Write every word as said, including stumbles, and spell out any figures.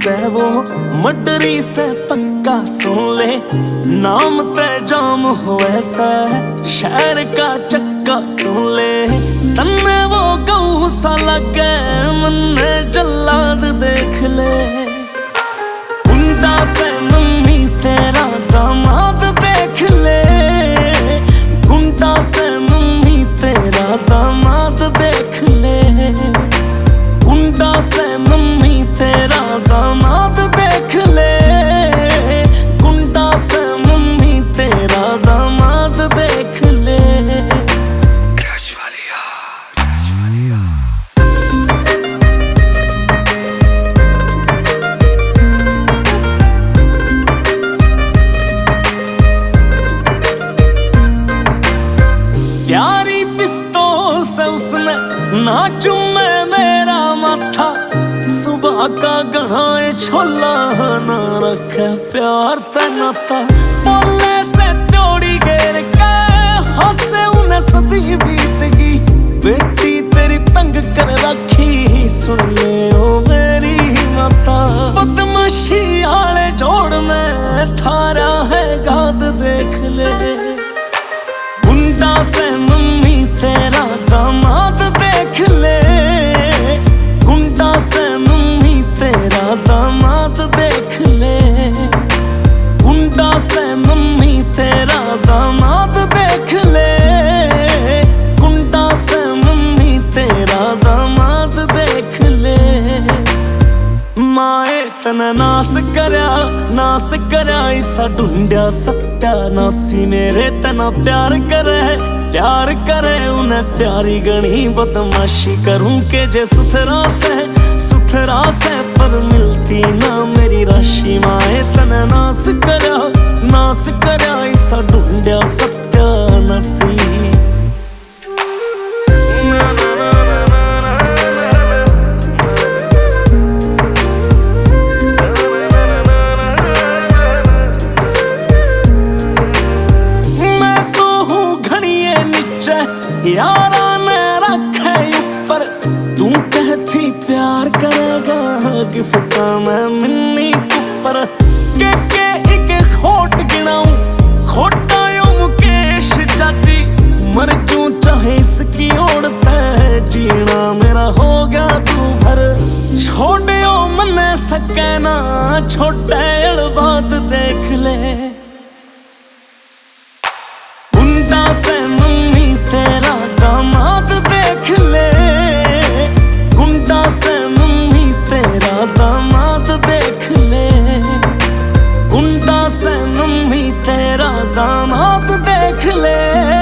से वो मडरी से पक्का सुन ले, नाम ते जाम हो ऐसा शहर का चक्का सुन ले। तन्ने वो गऊ सा लगे मन्ने जल्लाद देख ले, गुंडा से मम्मी तेरा दामाद देख ले, गुंडा से मम्मी तेरा दामाद देख ले, गुंडा से मम्मी तेरा दामाद देख ले, गुंडा से मम्मी तेरा दामाद देख ले। क्रश वाली यार, क्रश वाली यार। प्यारी पिस्तौल से उसने ना चुमे मेरा माथा, सुबह का गढ़ाए छोला ना रखे प्यार ते नाता। बोले से त्योड़ी घेर के हंसे उन्हें सदी बीत गई, बेटी तेरी तंग कर रखी सुन ले ओ मेरी माता। बदमाशी आले जोड़ में ठारा है गाद देख ले, गुंडा से मम्मी तेरा दामाद देख ले, गुंडा से मम्मी तेरा दामाद देख ले, गुंडा से मम्मी तेरा दामाद देख ले, गुंडा से मम्मी तेरा दामाद देख ले। माए तने नास करया नास करया ऐसा ढूंढया सत्यानासी, मेरे तना प्यार करे प्यार करे उन्हें प्यारी गणी। बदमाशी करूं के जे सुथरा से सुथरा से पर मिलती ना मेरी राशि। माए तने नास करया नास करया ऐसा ढूंढया सत्यानासी। यारा ने रखे ऊपर तू कहती प्यार करेगा, गिफ्ट में मिन्नी ऊपर के के एक खोट गिनाऊं खोटा यो मुकेश चाची। मर जूं चाहे इसकी ओढ़ते जीना मेरा हो गया तू भर, छोड़ो मने सके ना छोटे बात देख ले, गुंडा से मम्मी तेरा दामाद देख ले, गुंडा से मम्मी तेरा दामाद देख ले, गुंडा से मम्मी तेरा दामाद देख ले।